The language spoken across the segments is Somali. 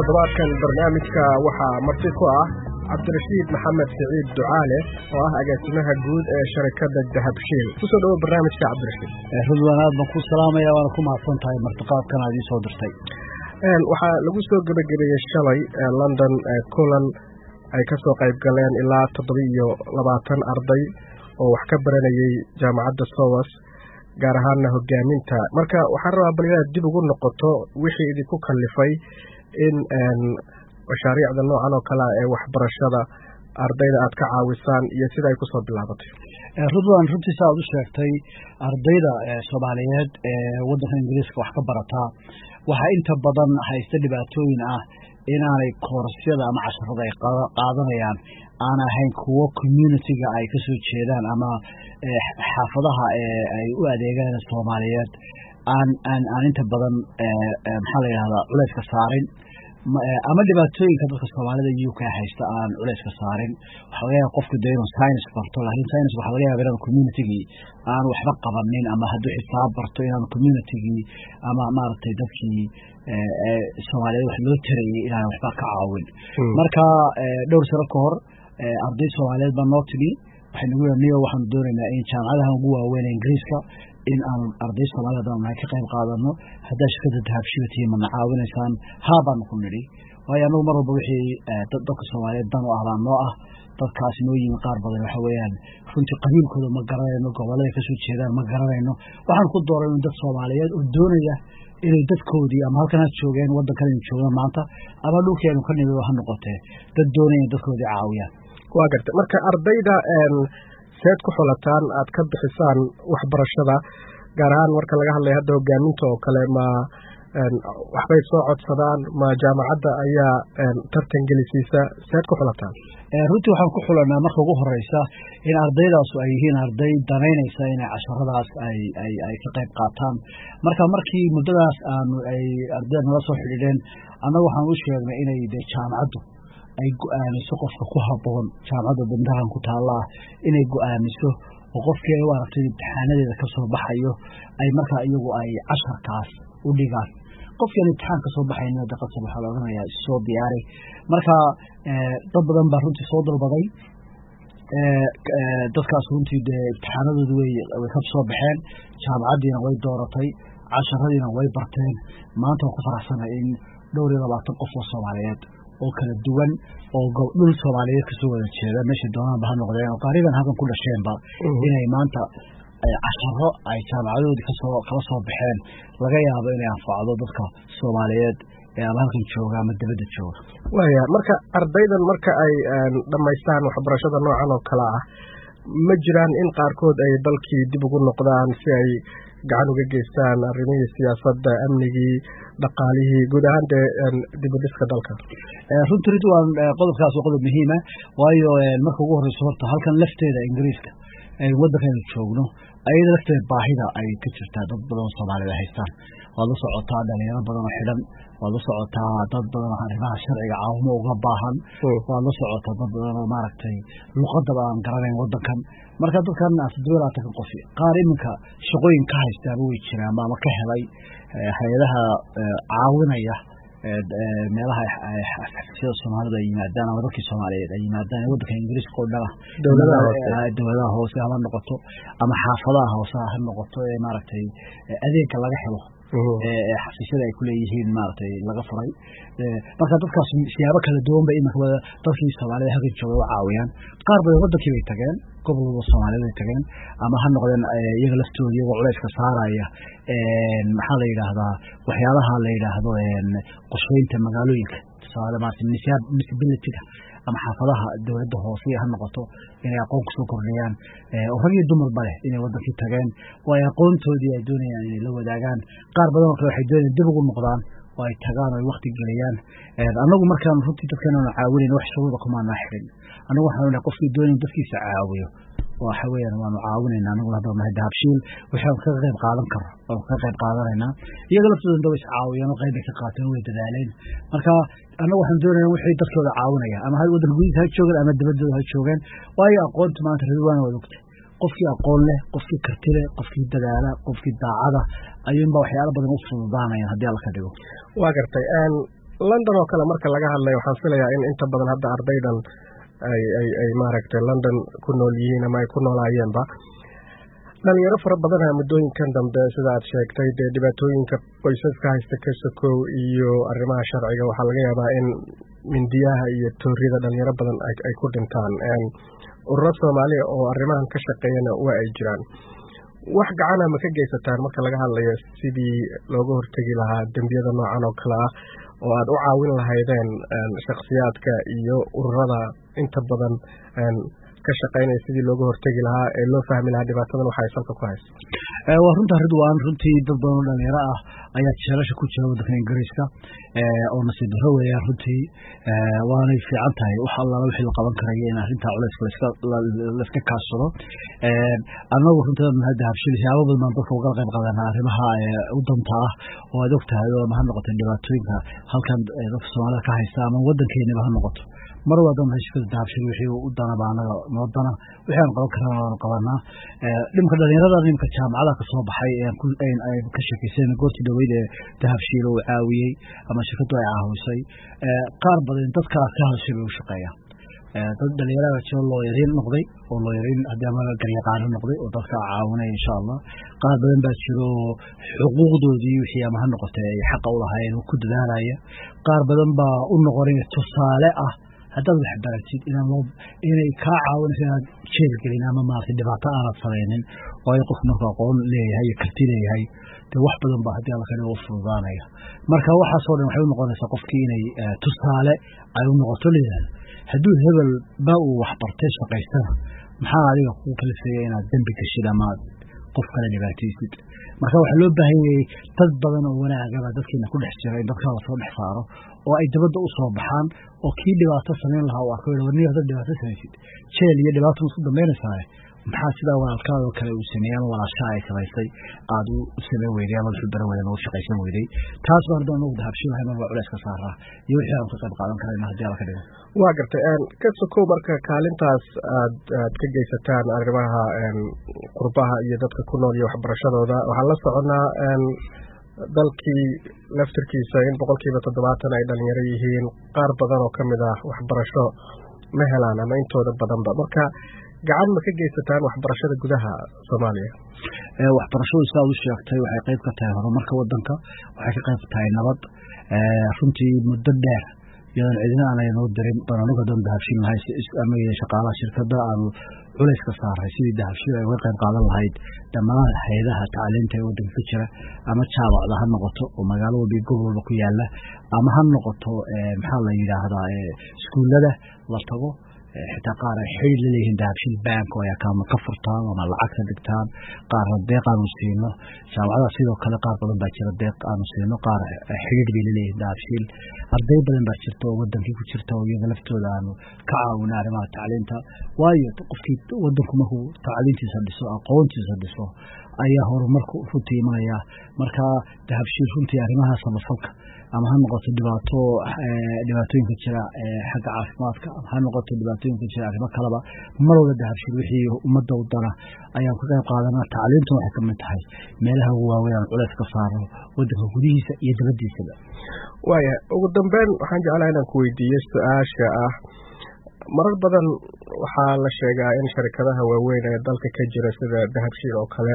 toddobaadkan barnaamijka waxaa marti ku ah cabdirashiid maxamed siciid ducaale oo ah agaasimaha guud ee sharikadda dahabshiil kusoo dhawo barnaamijka cabdirashiid. ridwaan aad baan ku salaamaya waana ku mahadsan tahay martiqaadkan aad ii soo dirtay. waxaa lagu soo gebagabeeyey shalay London kulan ay ka soo qayb galeen ilaa 720 arday oo wax ka baranayay jaamacadda SOAS gaar ahaanna hogaaminta. marka waxaan rabaa bal inaad dib ugu noqoto wixii idinku kallifay in mashaariicda noocan oo kale ee waxbarashada ardayda aad ka caawisaan iyo sida ay kusoo bilaabatay. ridwaan runtii saa aad u sheegtay ardayda Soomaaliyeed ee waddanka Ingiriiska wax ka barataa waxaa inta badan haysta dhibaatooyin ah inaanay koorasyada ama casharada ay qaadanayaan aan ahayn kuwo community-ga ay ka soo jeedaan ama xaafadaha ay u adeegaan Soomaaliyeed aan inta badan maxaa la yidhahdaa culayska saarin ama dhibaatooyinka dadka Soomaalida UK haysta aan culayska saarin. waxa laga yaabaa qofku inuu science barto laakiin science waxa laga yaabaa inuu community-gii aan waxba qabanin ama hadduu xisaab barto inaan community-gii ama maaragtay dadkii Soomaaliyeed wax loo tarayay inaan waxba ka caawin. marka dhowr sano ka hor arday Soomaaliyeed baa noo timi waxay nagu yidhahdeen waxaan doonaynaa in jaamacadaha ugu waaweyn ee Ingiriiska in aan arday Soomaaliyeed aan ka qayb qaadano haddaa shirkadda dahabshiil ma caawinaysaan haa baan ku nidhi waayo anagu mar walba wixii dadka Soomaaliyeed dan u ahbaan noo ah dadkaas noo yimi qaar badan waxa weeyaan runtii qabiilkooda ma garanayno gobollada ka soo jeedaan ma garanayno waxaan ku dooran dad Soomaaliyeed oo doonaya inay dadkoodii ama halkan aad joogeen waddankan ay joogaan maanta ama dhulkeenu ka nimid ha noqotee dad doonaya dadkoodii caawiyaan. waa gartay marka ardayda seed ku xulataan aad ka bixisaan waxbarashada gaar ahaan marka laga hadlayo hadda hogaaminta oo kale ma waxbay soo codsadaan ma jaamacadda ayaa tartan gelisiisa seed ku xulataan? runtii waxaan ku xulanaa marka ugu horeysa in ardaydaas ay yihiin arday danaynaysa inay casharadaas ay ka qayb qaataan. markii muddadaas ay ardayda nala soo xidhiidheen annaga waxaan u sheegnay inay jaamacaddu ay go'aamiso qofka ku habboon jaamacadda bandahan ku taallaa inay go'aamiso oo qofkii ay u aragtay imtixaanadeeda ka soo baxayo ay markaa iyagu ay casharkaas u dhigaan. qofkii imtixaan ka soo baxayna daqadsa waxaa la odhanayaa soo diyaari. marka dad badan baa runtii soo dalbaday dadkaas runtii dee imtixaanadoodu way ka soo baxeen jaamacaddiina way dooratay casharadiina way barteen. maanta waan ku faraxsanahay in 220 qof oo Soomaaliyeed oo kala duwan oo dhul Soomaaliyeed ka soo wada jeeda meeshii doonaanba ha noqdeen oo qaariban halkan ku dhasheenba inay maanta casharo ay jaamacadoodii kala soo baxeen laga yaabo inay anfacdo dadka Soomaaliyeed ee halkan jooga ama dibadda jooga. waaya marka ardaydan marka ay dhammaystaan waxbarashada noocan oo kale ah ma jiraan in qaarkood ay dalkii dib ugu noqdaan si ay gacan uga geystaan arrimihii siyaasadda amnigii dhaqaalihii guud ahaan dee dib u dhiska dalka? runtii ridwaan qodobkaas waa qodob muhiima waayo marka ugu horeyso horta halkan lafteeda Ingiriiska waddankaynu joogno ayada lafteeda baahida ay ka jirtaa dad badan oo Soomaalida haystaan. waad la socotaa dhalinyaro badan oo xidhan waad la socotaa dad badan oo arrimaha sharciga caawimo uga baahan waad la socotaa dad badan oo maaragtay luqadaba aan garanayn waddankan. marka dadkan 720 qof qaar iminka shaqooyin ka haystaaba way jiraan ama ka helay hay'adaha caawinaya meelaha xafiisyada Soomaalida ay yimaadaan ama dadkii Soomaaliyeed ay yimaadaan waddanka Ingiriiska oo dhan dowladaha hoose ha noqoto ama xaafadaha hoose ha noqoto ee maaragtay adeegga laga helo xafiisyada ay ku leeyihiin maaragtay laga furay. marka dadkaas siyaabo kala duwan bay iminka dadkii Soomaalida halkan jooga u caawiyaan. qaar badan waddankii bay tageen gobolada Soomaalida ay tageen ama ha noqdeen iyaga laftooda iyagoo culayska saaraya maxaa la yidhaahdaa waxyaalaha la yidhaahdo qorsheynta magaalooyinka tusaale municipality-ga ama xaafadaha dowladda hoose ha noqoto inay aqoon ku soo kordhiyaan oo rag iyo dumarba leh inay waddankii tageen oo ay aqoontoodii ay doonayaan inay la wadaagaan. qaar badan oo kale waxay doonayaan dib ugu noqdaan oo ay tagaan oo ay waqti geliyaan. annagu markaan runtii dadkan aan caawinayn wax shuruuda kumaana xirin. annagu waxaan leeyahay qofkii doonaya dadkiisa caawiyo waxa weeyaan waanu caawinaynaa anagu hadda ma dahabshiil waxaan ka qayb qaadan karo oo ka qayb qaadanaynaa iyaga laftooda way caawiyaan oo qayb ka qaateen way dadaaleen. marka anagu waxaan doonayaa wixii dadkooda caawinaya ama hal wadan gudihiisa ha joogaan ama dibadda ha joogaan waayo aqoonta maanta ridwaan waa ogtay qofkii aqoon leh qofkii karti leh qofkii dadaala qofkii daacada ayuunba waxyaalo badan u fududaanayaan haddii alla ka dhigo. waa gartay London oo kale marka laga hadlayo waxaan filayaa in inta badan hadda ardaydan ay maaragtay London ku nool yihiin ama ay ku noolaayeenba dhalinyaro fara badan muddooyinkan dambe sida aad sheegtay dee dhibaatooyinka qoysaska haysta ka sokow iyo arrimaha sharciga waxaa laga yaabaa in mindiyaha iyo tooriyada dhalinyaro badan ay ku dhintaan ururo Soomaaliya oo arrimahan ka shaqeeyana waa ay jiraan wax gacan ma ka geysataan marka laga hadlayo sidii looga hortagi lahaa dambiyada noocan oo kale ah oo aad u caawin lahaydeen shakhsiyaadka iyo ururada inta badan ka shaqeynaya sidii looga hortagi lahaa ee loo fahmi lahaa dhibaatadan waxa ay salka ku hayso waa runta Ridwaan runtii dad badan oo dhalinyaro ah ayaa jeelasha ku jira waddanka Ingiriiska oo nasiib darro weeyaan runtii waana fiican tahay wax alla wixii la qaban karayo in arrinta culayska la iska kaashado anagu runtii hadda habshiyaabo badan dadka uga qayb qaadanaa arrimaha u danta ah oo aad ogtahay oo ma noqoto dhibaatooyinka halkan dadka Soomaalida ka haysta ama waddankeena ha noqoto mar wadan heshada habshil wixii u danaba anaga wadana wixii aan qaban karnaa waan qabanaa dhimka dhalinyarada dhimka jaamacada ka soo baxay ay ka shaqeeyeen goortii dhaweyd habshil oo caawiyay ama shirkadu ay caawisay qaar badan dadka ka hadashay u shaqeeya dad dhalinyarada oo loo yarin noqday oo loo yarin hadii ama garyaqaan noqday oo dadka caawinay insha Allah qaar badan baa jiro xuquuqdoodii wixii ama noqotay xaq u lahaayeen ku dadaalaya qaar badan baa u noqonay tusaale ah hadda wax baratid inay ka caawinayaan jeel gelin ama maartay dhibaato aan samaynin oo ay qof markaa aqoon leeyahay karti leeyahay wax badan baa hadii la kale fududaanaya marka waxa soo dhan waxay u noqonaysaa qofkii inay tusaale ay u noqoto leeyahay hadduu hebel ba uu wax bartay shaqaystana maxaa adiga ku kalifayay inaad dambi ka shidama qof kale dhibaataysid marka waxa loo baahan yahay dad badan oo wanaagaba dadkeena ku dhex jiray dadka la soo dhex saaro oo ay dabada u soo baxaan oo kii dhibaato sameyn lahaa waa kooda warniyo dad dhibaato sameeyay jeel iyo dhibaato isku dambeynaysaa maxaa sida walaalkaada kale uu sameeyay walaasha ay samaysay aad u sameeyay weeyay ama xubbar weeyay oo shaqaysan weeyay taas baa hadda ugu habshin lahayn oo culays ka saaraa iyo wixii aan ka qayb qaadan karayna hadii la ka dhigo waa gartay ka soo marka kaalintaas aad ka geysataan arrimaha qurbaha iyo dadka ku nool iyo waxbarashadooda waxaan la soconaa dalkii laftirkiisa in 70% ay dhalinyaro yihiin qaar badan oo kamid ah waxbarasho ma helaan ama intooda badanba marka gacan ma ka geysataan waxbarashada gudaha Soomaaliya waxbarashadu sida uu sheegtay waxay qayb ka tahay horumarka wadanka waxay ka qayb tahay nabad runtii muddo dheer iyadoo cidina aan ay noo dirin banaanka dan dahabshin lahayd ama shaqaalaha shirkadda aan culays ka saaray sidii dahabshin ay uga qayb qaadan lahayd dhammaan hay'adaha tacliinta ee wadanka ka jira ama jaamacadaha ha noqoto oo magaalo walba gobolba ku yaala ama ha noqoto maxaa la yiraahdaa iskuulada la tago xitaa qaar ay xiriir leeyihiin dahabshin bank oo ay ka furtaan ama lacag ka dhigtaan qaar deeq aan siino jaamacada sidoo kale qaar badan baa jira deeq aan siino qaar xiriir leeyihiin dahabshin arday badan baa jirta oo wadankii ku jirta oo iyaga laftooda aan ka caawinaa arrimaha tacliinta waayo qofkii wadanku markuu tacliintiisa dhiso aqoontiisa dhiso ayaa horumarku runtii imanaya marka dahabshin runtii arrimaha samafalka ama ha noqoto dhibaatooyinka jira xagga caafimaadka ha noqoto dhibaatooyinka jira arrimo kaleba mar walba dahabshin wixii ummadda u dana ayaan ka qayb qaadanaa tacliintu waxay ka mid tahay meelaha ugu waaweyn aan culays ka saaro wadanka gudihiisa iyo dibaddiisaba waaya ugu dambeyn waxaan jeclahay inaan ku weydiiyo su-aasha ah marar badan waxaa la sheegaa in sharikadaha waaweyn ee dalka ka jira sida dahabshin oo kale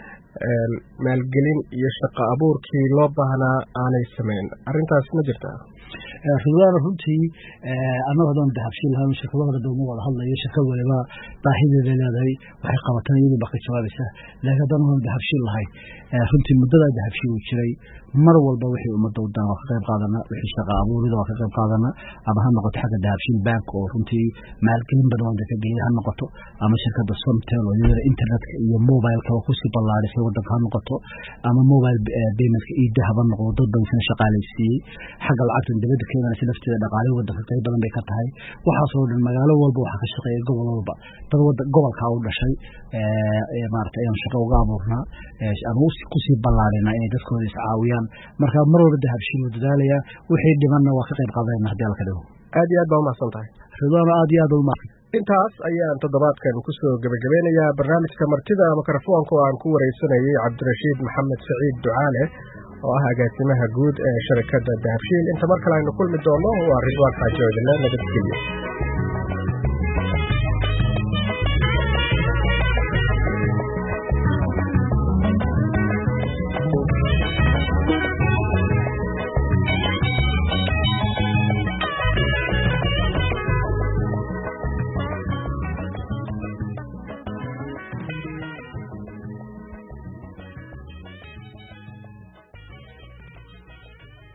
maalgelin iyo shaqo abuurkii loo baahnaa aanay sameyn arrintaas ma jirtaa Ridwaan runtii annaga doon dahabshin lahayn shirkadaha dowladda wada hadlayo shirkad waliba baahideeda leedahay waxay qabataan iyadoo baka jawaabaysa laakiin doon dahabshin lahayn runtii muddada dahabshin uu jiray mar walba wixii ummadda u dana ka qayb qaadana wixii shaqo abuurida ka qayb qaadana ama ha noqoto xagga dahabshin bank oo runtii maalgelin badan ka geeyay ha noqoto ama shirkadda Somtel oo iyada internetka iyo mobile-ka ku si ballaarisay wadanka ha noqoto ama mobile payment iyo dahab noqdo dad badan shaqaaleysiiyay xagga lacagta dibadda keena si lafteeda dhaqaale wadanka qayb badan bay ka tahay waxa soo dhan magaalo walba waxa ka shaqeeya gobol walba dad gobolka u dhashay maartay aan shaqo uga abuurnaa aan ku si ballaarinaa inay dadkooda is caawiyaan marka mar walba dahabshin uu dadaalaya wixii dhimanna waa ka qayb qaadanaa hadii la ka dhigo aad iyo aad baa umahsan tahay Ridwaan aad iyo aad u mahadsan intaas ayaan toddobaadkan ku soo gabagabeynayaa barnaamijka martida mikrofoonka oo aan ku wareysanayay Cabdirashiid Maxamed Saciid Ducaale oo ah agaasimaha guud ee sharikadda dahabshiil. Inta mar kale aynu kulmi doono waa Ridwaan Xaaji Oodile, nabadgelyo.